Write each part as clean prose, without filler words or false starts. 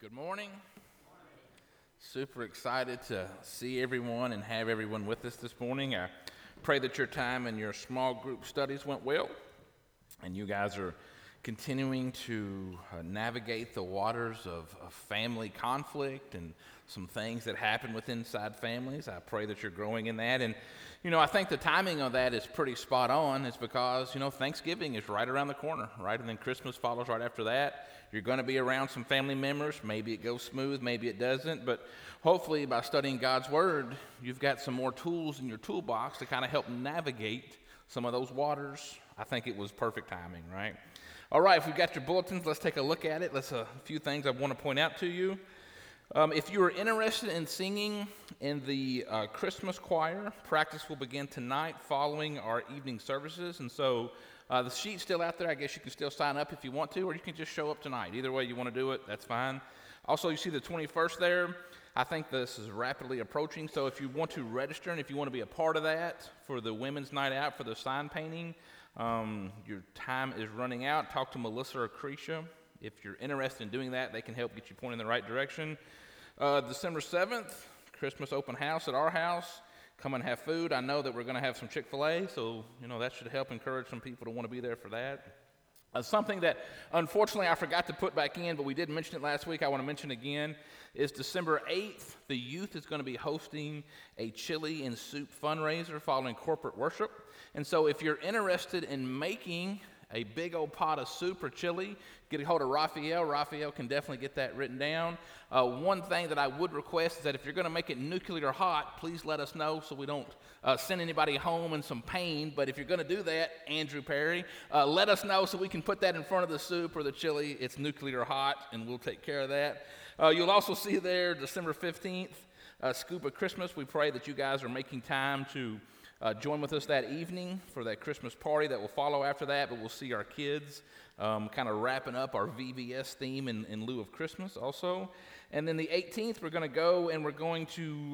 Good morning. Super excited to see everyone and have everyone with us this morning. I pray that your time and your small group studies went well, and you guys are continuing to navigate the waters of family conflict and some things that happen within inside families. I pray that you're growing in that. And, I think the timing of that is pretty spot on. It's because, Thanksgiving is right around the corner, right? And then Christmas follows right after that. You're going to be around some family members. Maybe it goes smooth, maybe it doesn't. But hopefully by studying God's Word, you've got some more tools in your toolbox to kind of help navigate some of those waters. I think it was perfect timing, right? All right, if you've got your bulletins, let's take a look at it. Let's a few things I want to point out to you. If you are interested in singing in the Christmas choir, practice will begin tonight following our evening services. And so the sheet's still out there. I guess you can still sign up if you want to, or you can just show up tonight. Either way you want to do it, that's fine. Also, you see the 21st there. I think this is rapidly approaching. So if you want to register and if you want to be a part of that for the women's night out for the sign painting, your time is running out. Talk to Melissa or Cretia. If you're interested in doing that, they can help get you pointed in the right direction. December 7th, Christmas open house at our house. Come and have food. I know that we're going to have some Chick-fil-A, so, that should help encourage some people to want to be there for that. Something that, unfortunately, I forgot to put back in, but we did mention it last week, I want to mention again, is December 8th, the youth is going to be hosting a chili and soup fundraiser following corporate worship. And so if you're interested in making a big old pot of soup or chili, get a hold of Raphael. Raphael can definitely get that written down. One thing that I would request is that if you're going to make it nuclear hot, please let us know so we don't send anybody home in some pain. But if you're going to do that, Andrew Perry, let us know so we can put that in front of the soup or the chili. It's nuclear hot, and we'll take care of that. You'll also see there December 15th, Scoop of Christmas. We pray that you guys are making time to join with us that evening for that Christmas party that will follow after that, but we'll see our kids kind of wrapping up our VBS theme in lieu of Christmas also. And then the 18th, we're going to go and we're going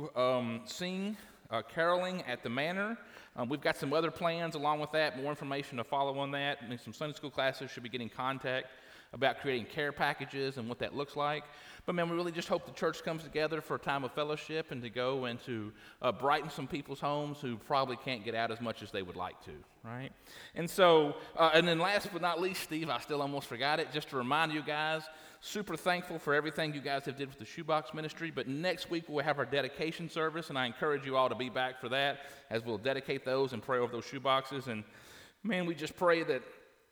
to sing caroling at the Manor. We've got some other plans along with that, more information to follow on that. I mean, some Sunday school classes should be getting contact about creating care packages and what that looks like. But man, we really just hope the church comes together for a time of fellowship and to go and to brighten some people's homes who probably can't get out as much as they would like to, right? And so, and then last but not least, Steve, I still almost forgot it, just to remind you guys, super thankful for everything you guys have did with the Shoebox Ministry, but next week we'll have our dedication service, and I encourage you all to be back for that as we'll dedicate those and pray over those shoeboxes. And man, we just pray that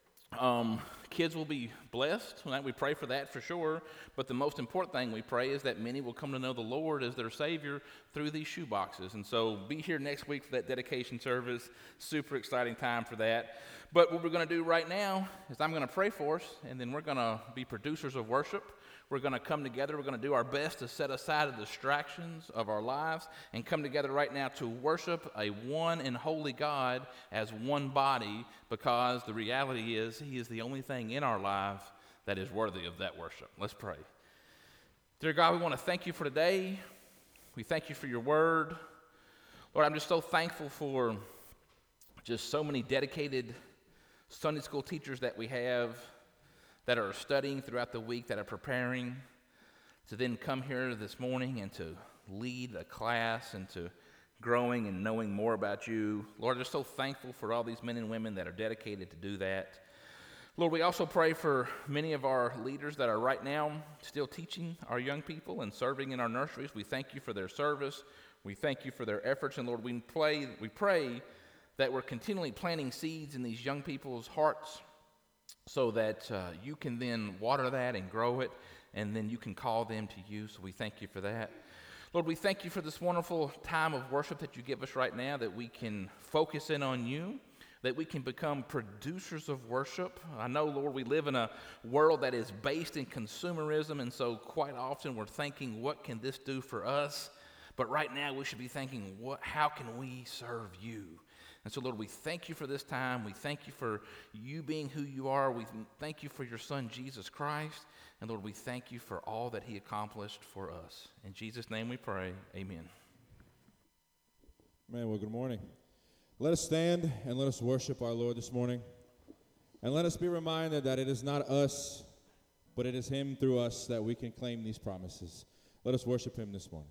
kids will be blessed. We pray for that for sure. But the most important thing we pray is that many will come to know the Lord as their Savior through these shoeboxes. And so be here next week for that dedication service. Super exciting time for that. But what we're going to do right now is I'm going to pray for us, and then we're going to be producers of worship. We're going to come together. We're going to do our best to set aside the distractions of our lives and come together right now to worship a one and holy God as one body, because the reality is He is the only thing in our life that is worthy of that worship. Let's pray. Dear God, we want to thank you for today. We thank you for your word. Lord, I'm just so thankful for just so many dedicated Sunday school teachers that we have that are studying throughout the week, that are preparing to then come here this morning and to lead a class and to growing and knowing more about you. Lord, I'm just so thankful for all these men and women that are dedicated to do that. Lord, we also pray for many of our leaders that are right now still teaching our young people and serving in our nurseries. We thank you for their service. We thank you for their efforts. And Lord, we pray that we're continually planting seeds in these young people's hearts, so that you can then water that and grow it, and then you can call them to you. So we thank you for that. Lord, we thank you for this wonderful time of worship that you give us right now, that we can focus in on you, that we can become producers of worship. I know, Lord, we live in a world that is based in consumerism, and so quite often we're thinking, what can this do for us? But right now we should be thinking, how can we serve you? And so, Lord, we thank you for this time. We thank you for you being who you are. We thank you for your Son, Jesus Christ. And, Lord, we thank you for all that he accomplished for us. In Jesus' name we pray. Amen. Man, well, good morning. Let us stand and let us worship our Lord this morning. And let us be reminded that it is not us but it is him through us that we can claim these promises. Let us worship him this morning.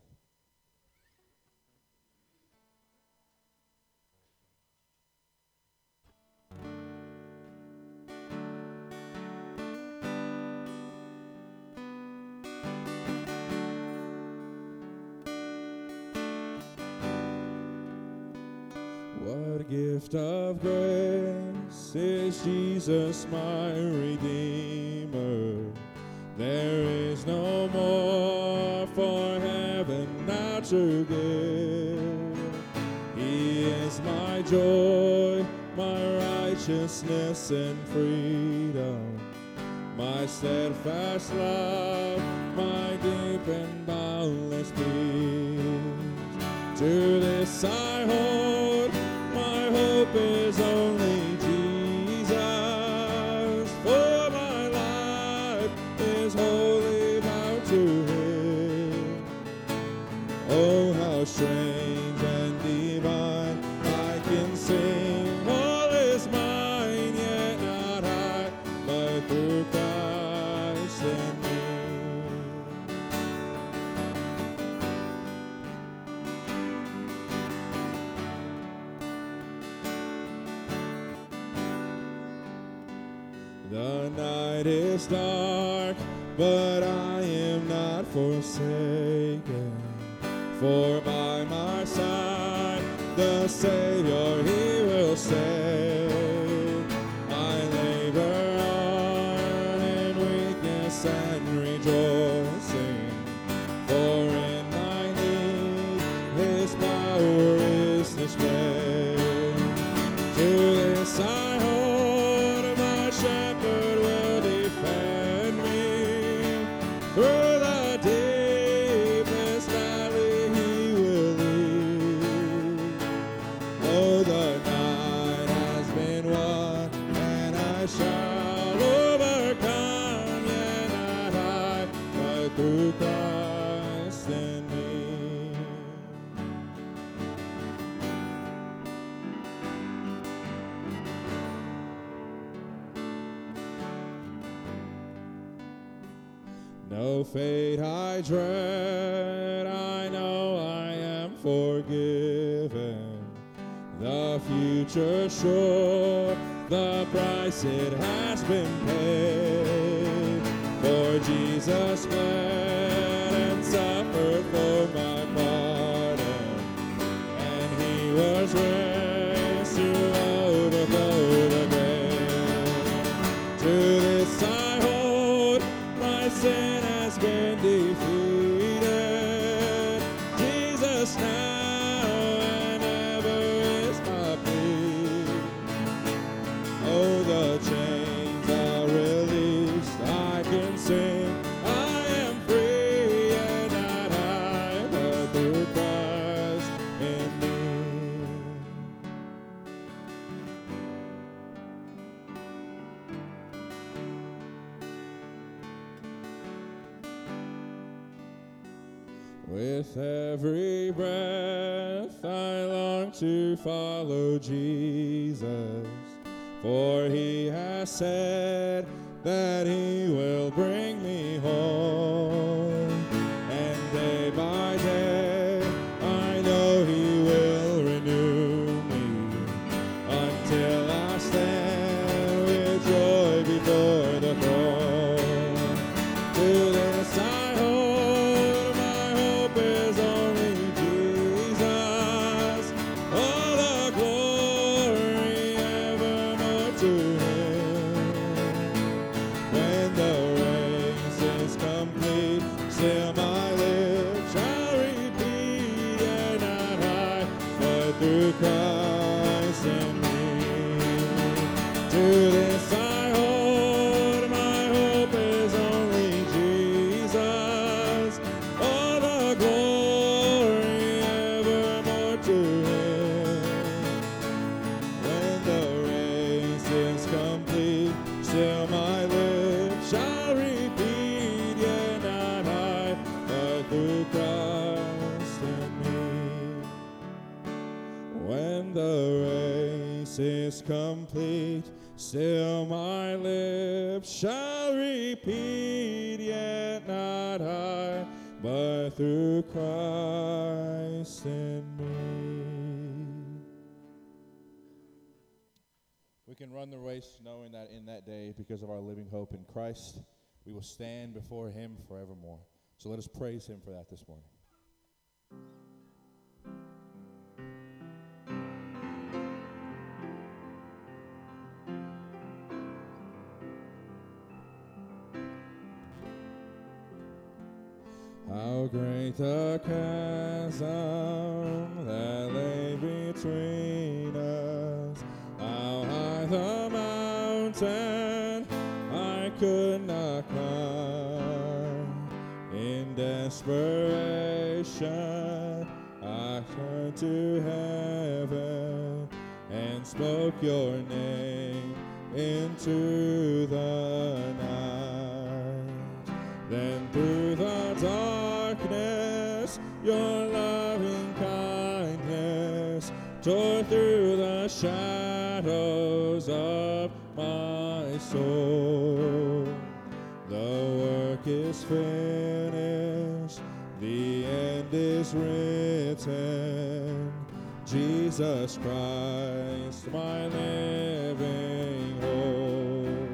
What gift of grace is Jesus my Redeemer? There is no more for heaven now to give. He is my joy, my righteousness and freedom, my steadfast love, my deep and boundless peace. To this I hold, my hope is only Jesus, for my life is wholly bound to him. Oh, how strange and divine, I can sing, all is mine, yet not I, but through Christ in me. The night is dark, but I am not forsaken, for by my side the Savior he will stay. I labor on in weakness and rejoicing, for in my need his power is displayed. To this I hold, my shepherd will defend me. Through the deepest valley he will lead. Oh, the night has been won, and I shall overcome, yet not I, but through Christ in me. No fate I dread, I know I am forgiven. The future sure, the price it has been paid. For Jesus bled and suffered for my pardon, and he was raised to overthrow the grave. To this I hold, my sin has been defeated. Jesus now and ever is my plea. Oh, the chains are released, I can sing, I am free, and not I, but through Christ in me. With every breath I long to follow Jesus, for he has said that he will bring me home. And day by day I know he will renew me, until I stand with joy before the throne. To this I hold, my hope is only Jesus. All the glory evermore to him. When the race is complete, still my lips shall repeat, and not I, but through Christ in me. To this I hold, my hope is only Jesus. All the glory evermore to him. When the race is complete, still my lips shall repeat, yet not I, but through Christ in me. When the race is complete, still my lips shall repeat, Lord, through Christ in me. We can run the race knowing that in that day, because of our living hope in Christ, we will stand before him forevermore. So let us praise him for that this morning. How great the chasm that lay between us, how high the mountain I could not climb. In desperation I turned to heaven and spoke your name into the night. Then through the darkness your loving kindness tore through the shadows of my soul. The work is finished, the end is written. Jesus Christ, my living hope.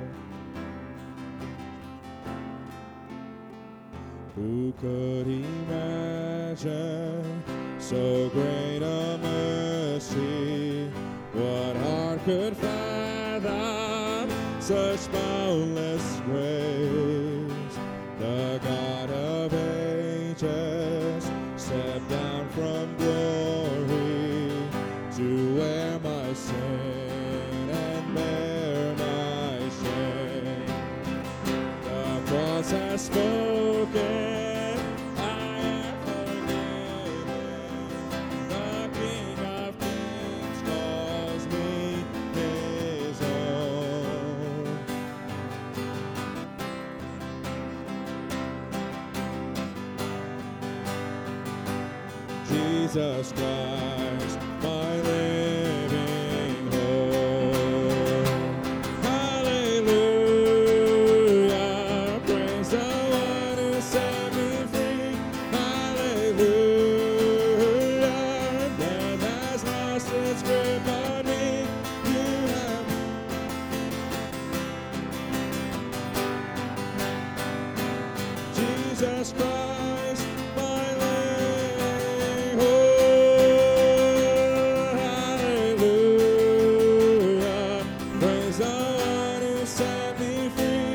Who could imagine so great a mercy? What heart could fathom such boundless grace? The God of ages stepped down from glory to wear my sin and bear my shame. The cross has spoken. Jesus Christ, my living hope. Hallelujah, praise the one who set me free. Hallelujah, death has lost its grip on me. You have Jesus Christ, my living hope. Hallelujah, praise the one who set me free.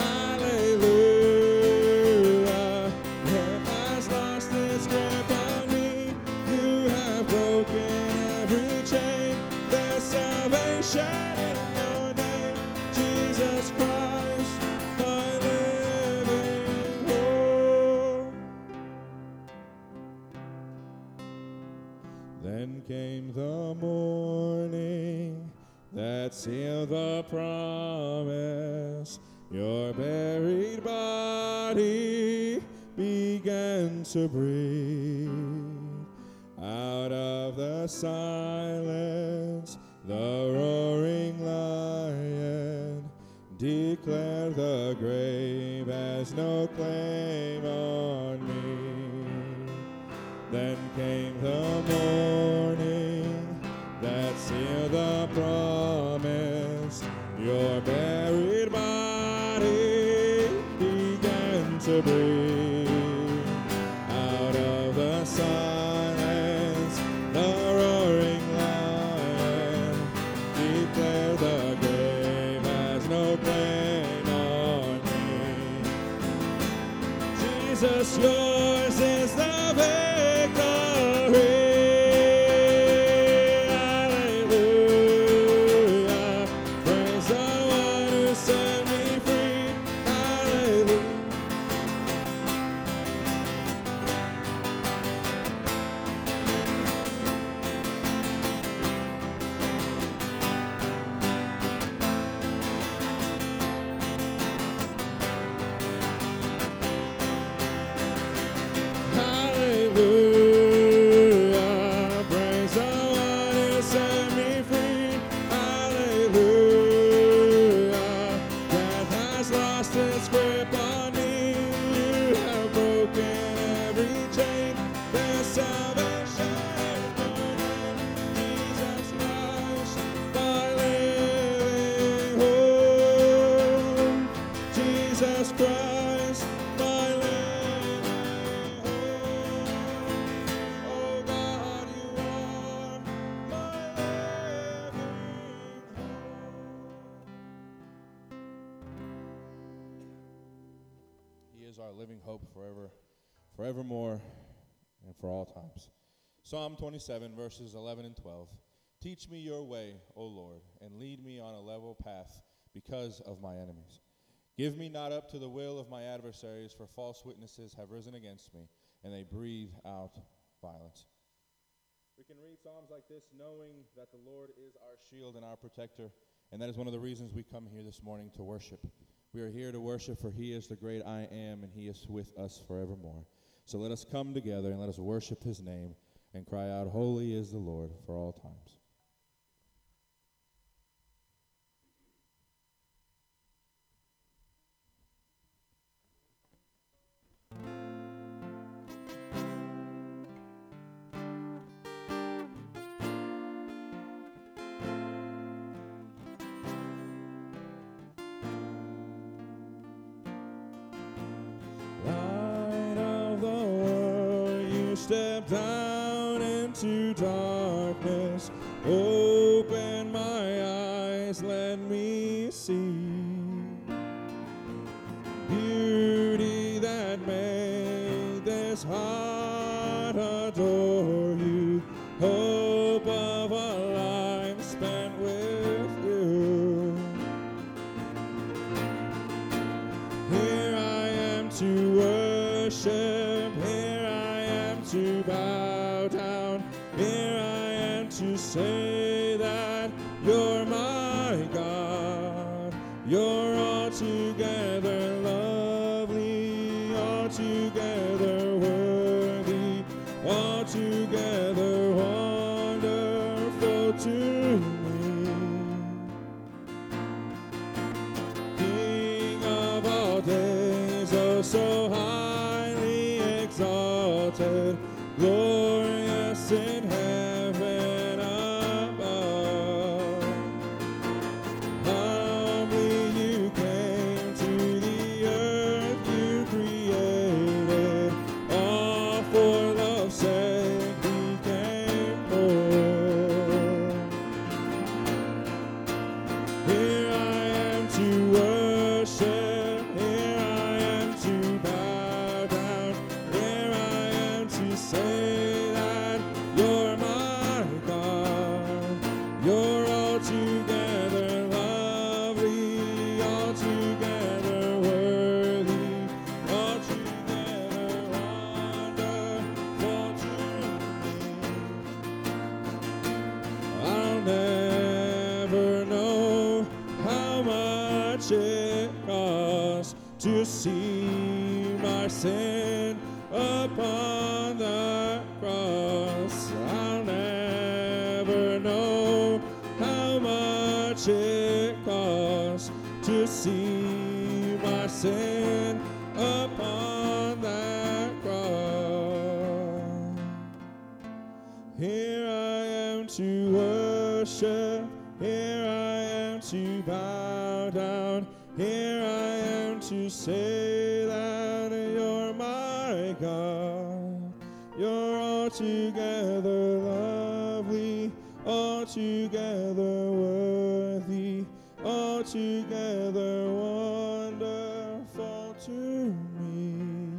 Hallelujah, death has lost its grip on me. You have broken every chain. There's salvation in your name, Jesus Christ, my living hope. Then came the morning that sealed the promise. Your buried body began to breathe. Out of the silence, the roaring lion declared the grave has no claim on me. Then came the morning that sealed the promise. Your buried body began to breathe. Out of the silence, the roaring lion declared the grave has no claim on me. Jesus, yours is the victory. Hallelujah, praise the one who set me free. Hallelujah. Hallelujah. our living hope forevermore, and for all times. Psalm 27, verses 11 and 12. Teach me your way, O Lord, and lead me on a level path because of my enemies. Give me not up to the will of my adversaries, for false witnesses have risen against me, and they breathe out violence. We can read Psalms like this knowing that the Lord is our shield and our protector, and that is one of the reasons we come here this morning to worship. We are here to worship, for he is the great I am, and he is with us forevermore. So let us come together and let us worship his name and cry out, Holy is the Lord for all times. Step down into darkness, open my eyes, let me see beauty that made this heart adore you, hope of a life spent with you. Here I am to worship, to bow down, here I am to say that you're my God. You're altogether lovely, altogether worthy, altogether wonderful to me. King of all days, oh so highly exalted, glorious in heaven above. Humbly you came to the earth you created, all for love's sake became poor. Here I am to worship, here I am to bow down, here I am to say that you're my God. You're altogether lovely, altogether worthy, altogether wonderful to me. I'll never know how much it costs to see my sin upon the cross. I'll never know how much it costs to see my sin upon that cross. Here I am to worship, here I am to bow down, here I am to say that you're my God. You're altogether lovely, altogether worthy, altogether wonderful to me.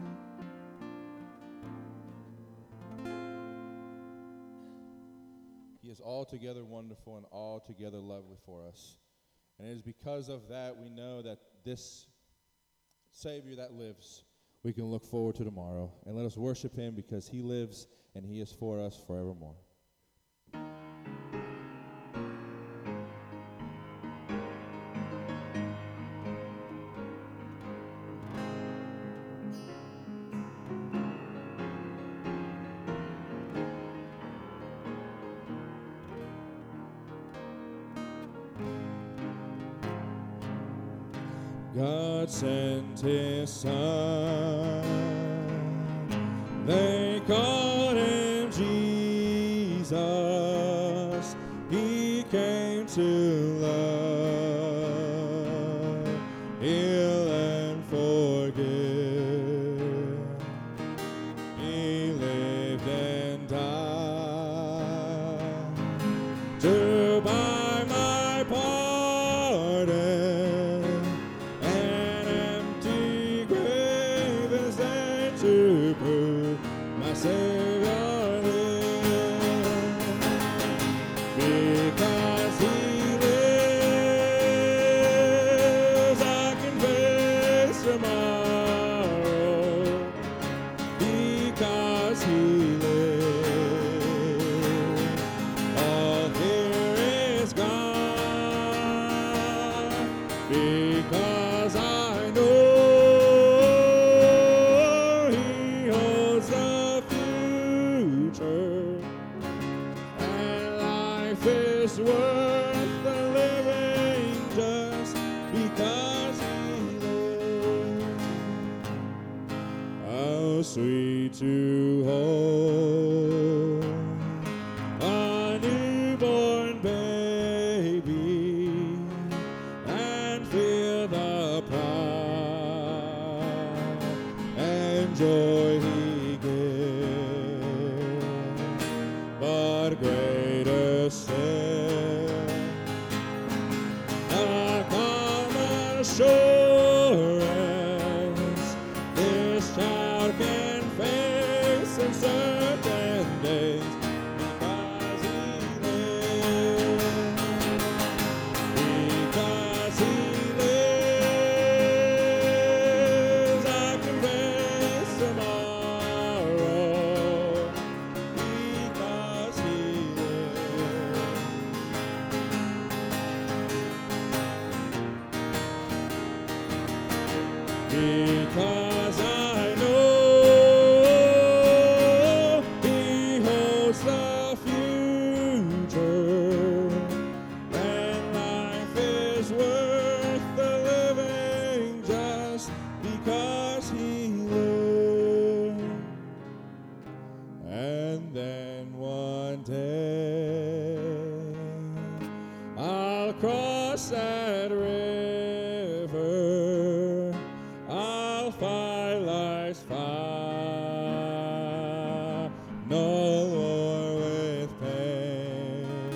He is altogether wonderful and altogether lovely for us. And it is because of that we know that this Savior that lives, we can look forward to tomorrow. And let us worship him because he lives and he is for us forevermore. God sent his Son, they called him Jesus. He came to love, heal and forgive. He lived and died to buy my pardon. An empty grave prove my Savior lives. Because He lives, I can face tomorrow. Because He lives, all fear is gone. Because I know He holds the future, and life is worth the living just because He lives. How sweet to hold a newborn baby and feel the pride and joy He gives. But greater still, the calm assurance this child can face in certain days. Because He lives, because He lives, I can face tomorrow. Because He lives, because I know He holds the future, and life is worth the living just because He lives. And then one day I'll cross that river, I'll fight life's fight no more with pain.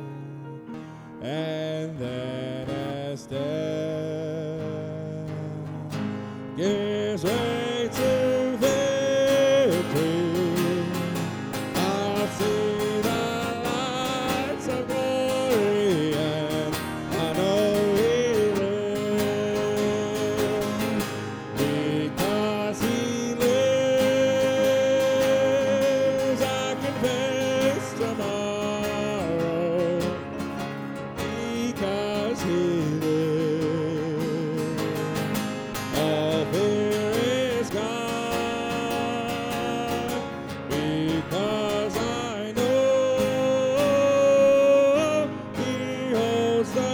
And then as death gives way to victory, I'll see the lights of glory, and I know He lives. Because He lives, I can face tomorrow. Because He lives, all fear is gone. Because I know He holds the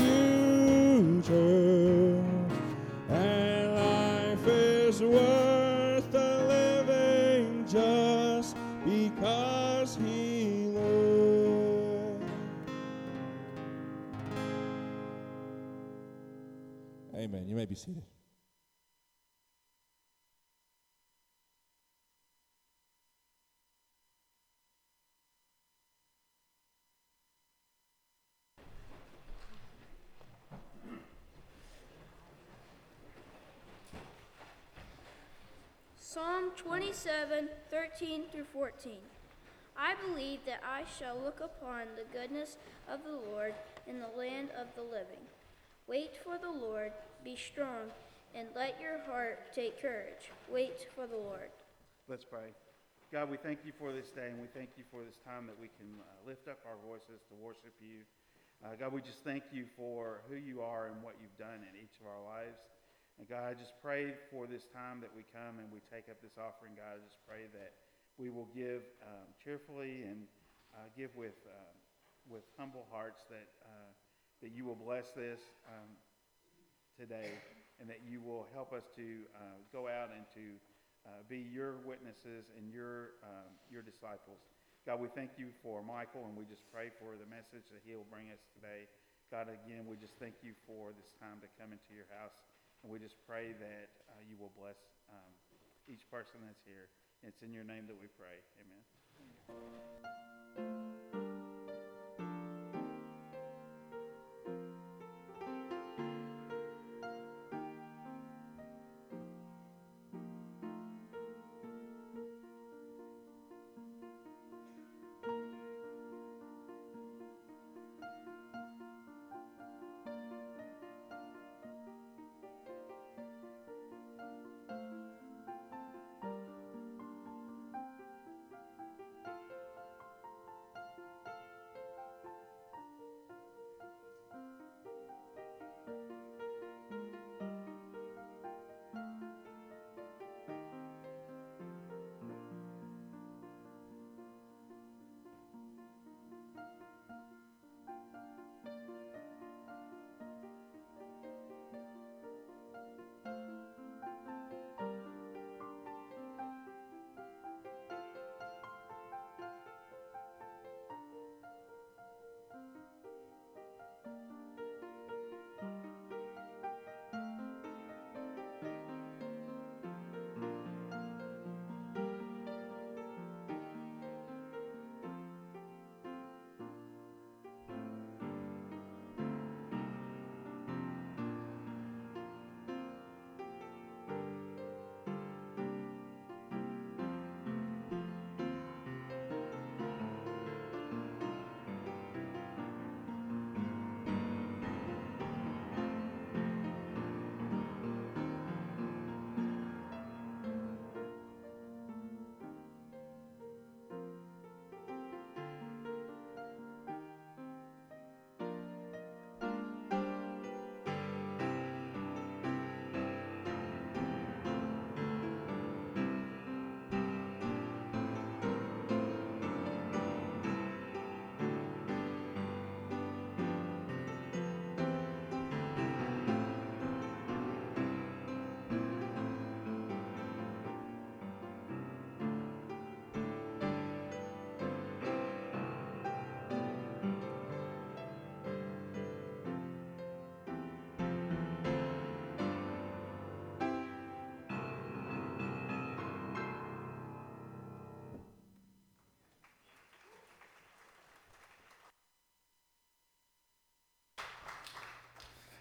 future, and life is worth the living just because He lives. Amen. You may be seated. Psalm 27, 13 through 14. I believe that I shall look upon the goodness of the Lord in the land of the living. Wait for the Lord, be strong, and let your heart take courage. Wait for the Lord. Let's pray. God, we thank you for this day, and we thank you for this time that we can lift up our voices to worship you. God, we just thank you for who you are and what you've done in each of our lives. And God, I just pray for this time that we come and we take up this offering. God, I just pray that we will give cheerfully and give with humble hearts, that you will bless this today, and that you will help us to go out and to be your witnesses and your disciples. God, we thank you for Michael, and we just pray for the message that he will bring us today. God, again, we just thank you for this time to come into your house, and we just pray that you will bless each person that's here. And it's in your name that we pray. Amen.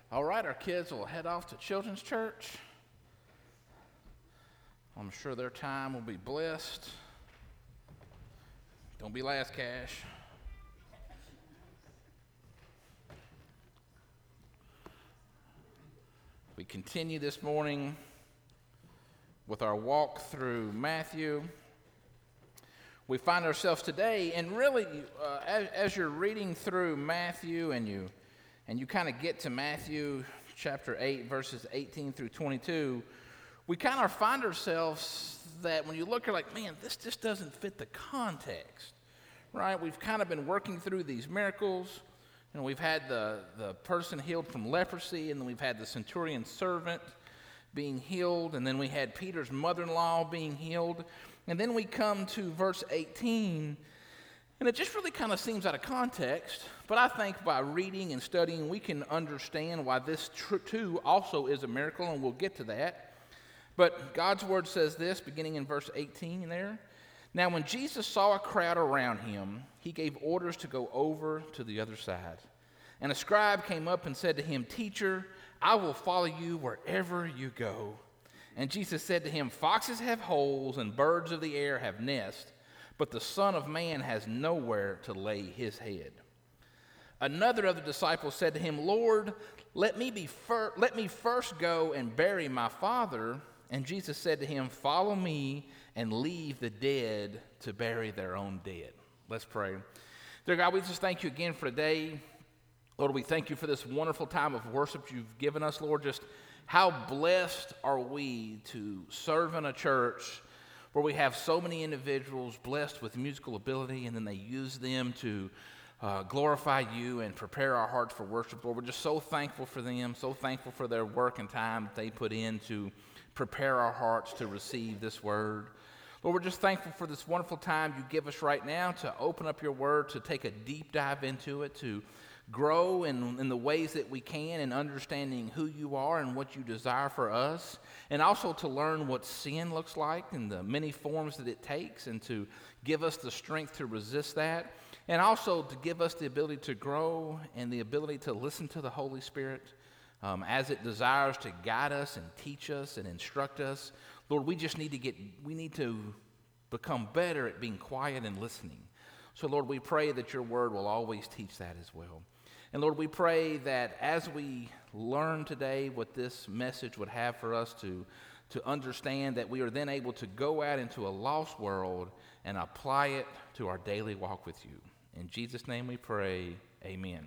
All right, our kids will head off to Children's Church. I'm sure their time will be blessed. Don't be last, Cash. We continue this morning with our walk through Matthew. We find ourselves today, and really, as you're reading through Matthew and you kind of get to Matthew chapter 8, verses 18 through 22, we kind of find ourselves that when you look, you're like, man, this just doesn't fit the context, right? We've kind of been working through these miracles. You know, we've had the person healed from leprosy, and then we've had the centurion's servant being healed, and then we had Peter's mother-in-law being healed. And then we come to verse 18, and it just really kind of seems out of context, but I think by reading and studying, we can understand why this too also is a miracle, and we'll get to that. But God's word says this, beginning in verse 18 there. Now, when Jesus saw a crowd around him, he gave orders to go over to the other side. And a scribe came up and said to him, "Teacher, I will follow you wherever you go." And Jesus said to him, "Foxes have holes and birds of the air have nests, but the Son of Man has nowhere to lay his head." Another of the disciples said to him, "Lord, let me first go and bury my father." And Jesus said to him, "Follow me and leave the dead to bury their own dead." Let's pray. Dear God, we just thank you again for today. Lord, we thank you for this wonderful time of worship you've given us, Lord. Just how blessed are we to serve in a church where we have so many individuals blessed with musical ability, and then they use them to glorify you and prepare our hearts for worship. Lord, we're just so thankful for them, so thankful for their work and time that they put in to prepare our hearts to receive this word. Lord, we're just thankful for this wonderful time you give us right now to open up your word, to take a deep dive into it, to grow in the ways that we can in understanding who you are and what you desire for us, and also to learn what sin looks like and the many forms that it takes, and to give us the strength to resist that, and also to give us the ability to grow and the ability to listen to the Holy Spirit as it desires to guide us and teach us and instruct us. Lord, we need to become better at being quiet and listening. So, Lord, we pray that your word will always teach that as well. And, Lord, we pray that as we learn today what this message would have for us to understand, that we are then able to go out into a lost world and apply it to our daily walk with you. In Jesus' name we pray, amen.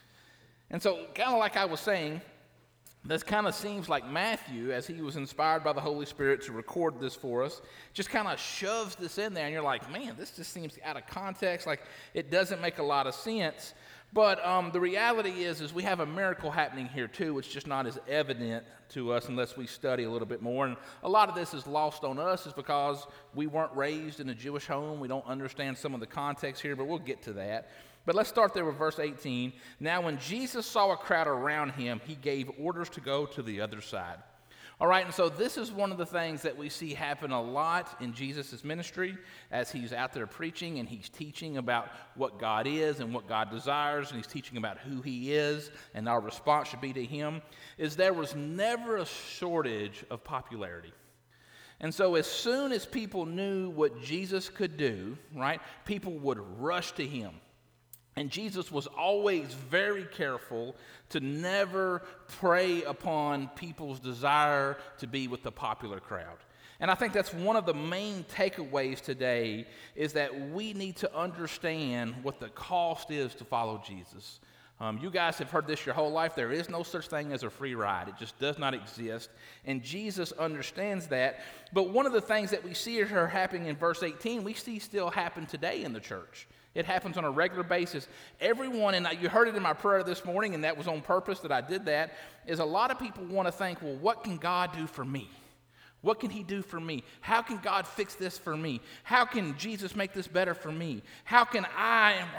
And so, kind of like I was saying, this kind of seems like Matthew, as he was inspired by the Holy Spirit to record this for us, just kind of shoves this in there, and you're like, man, this just seems out of context, like it doesn't make a lot of sense. But the reality is we have a miracle happening here too. It's just not as evident to us unless we study a little bit more. And a lot of this is lost on us is because we weren't raised in a Jewish home. We don't understand some of the context here, but we'll get to that. But let's start there with verse 18. Now, when Jesus saw a crowd around him, he gave orders to go to the other side. All right, and so this is one of the things that we see happen a lot in Jesus' ministry as he's out there preaching and he's teaching about what God is and what God desires, and he's teaching about who he is and our response should be to him, is there was never a shortage of popularity. And so as soon as people knew what Jesus could do, right, people would rush to him. And Jesus was always very careful to never prey upon people's desire to be with the popular crowd. And I think that's one of the main takeaways today, is that we need to understand what the cost is to follow Jesus. You guys have heard this your whole life. There is no such thing as a free ride. It just does not exist. And Jesus understands that. But one of the things that we see here happening in verse 18, we see still happen today in the church. It happens on a regular basis. Everyone, and you heard it in my prayer this morning, and that was on purpose that I did that, is a lot of people want to think, well, what can God do for me? What can he do for me? How can God fix this for me? How can Jesus make this better for me? How can I